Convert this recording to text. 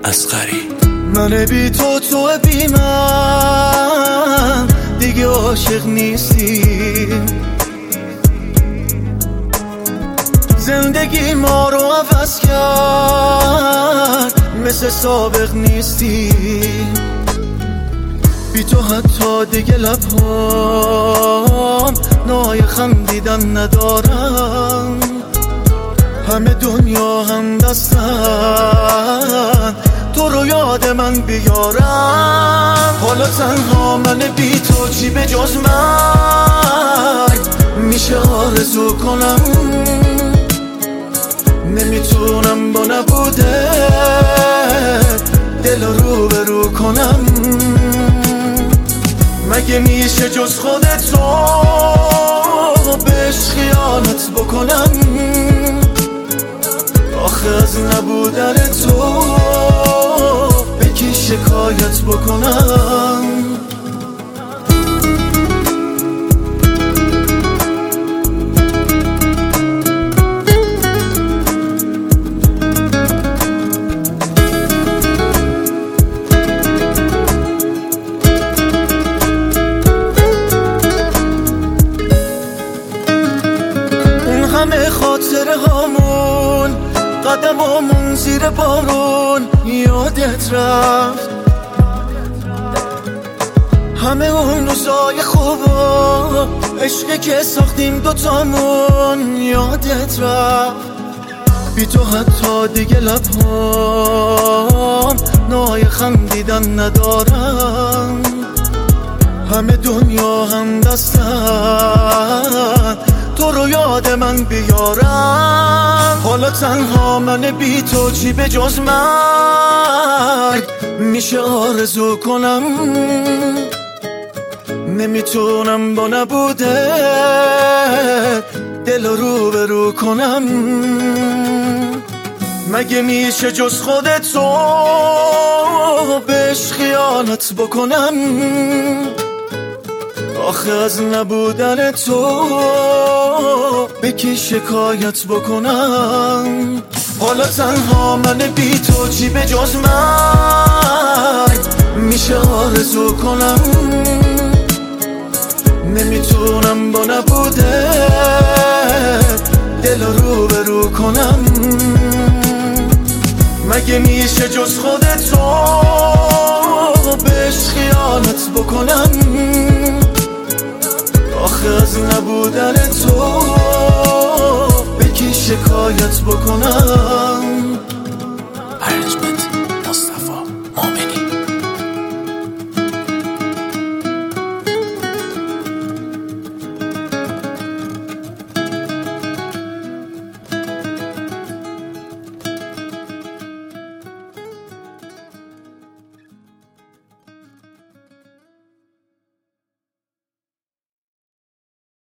اصغری. من بی تو بی من دیگه عاشق نیستیم، زندگی ما رو عوض کرد، مثل سابق نیستیم. بی تو حتی دیگه لبهام نای خندیدن ندارم، همه دنیا هم دستن تو رو یاد من بیارم. حالا تنها من بی تو چی به جز مرگ میشه آرزو کنم، نمیتونم با نبوده دل رو به رو کنم. مگه میشه جز خودتو بهش خیانت بکنم؟ آخه از نبودن تو به کی شکایت بکنم؟ همه خاطره هامون، قدمامون زیر بارون یادت رفت، همه اون روزای خوب و عشقی که ساختیم دوتامون یادت رفت. بی تو حتی دیگه لبهام نای خندیدن ندارم، همه دنیا هم دستن تو رو یاد من بیارم. حالا تنها من بی تو چی به جز مرگ میشه آرزو کنم، نمیتونم با نبوده دل رو به رو کنم. مگه میشه جز خودتو بهش خیانت بکنم؟ آخه از نبودن تو به کی شکایت بکنم؟ حالا تنها من بی تو چی به جز مرگ میشه آرزو کنم، نمیتونم با نبوده دل رو به رو کنم. مگه میشه جز خودتو بهش خیانت بکنم؟ آخه از نبودن تو به کی شکایت بکنم؟